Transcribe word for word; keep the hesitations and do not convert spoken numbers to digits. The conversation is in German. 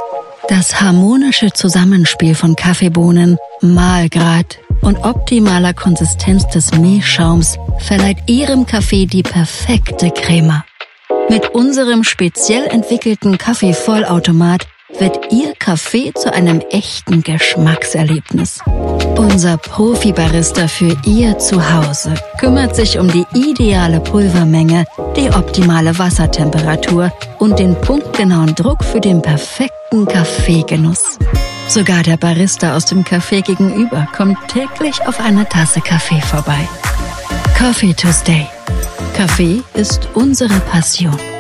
Das harmonische Zusammenspiel von Kaffeebohnen, Mahlgrad und optimaler Konsistenz des Milchschaums verleiht Ihrem Kaffee die perfekte Crema. Mit unserem speziell entwickelten Kaffeevollautomat wird Ihr Kaffee zu einem echten Geschmackserlebnis. Unser Profi-Barista für Ihr Zuhause kümmert sich um die ideale Pulvermenge, die optimale Wassertemperatur und den punktgenauen Druck für den perfekten Kaffeegenuss. Sogar der Barista aus dem Café gegenüber kommt täglich auf eine Tasse Kaffee vorbei. Coffee to Stay. Kaffee ist unsere Passion.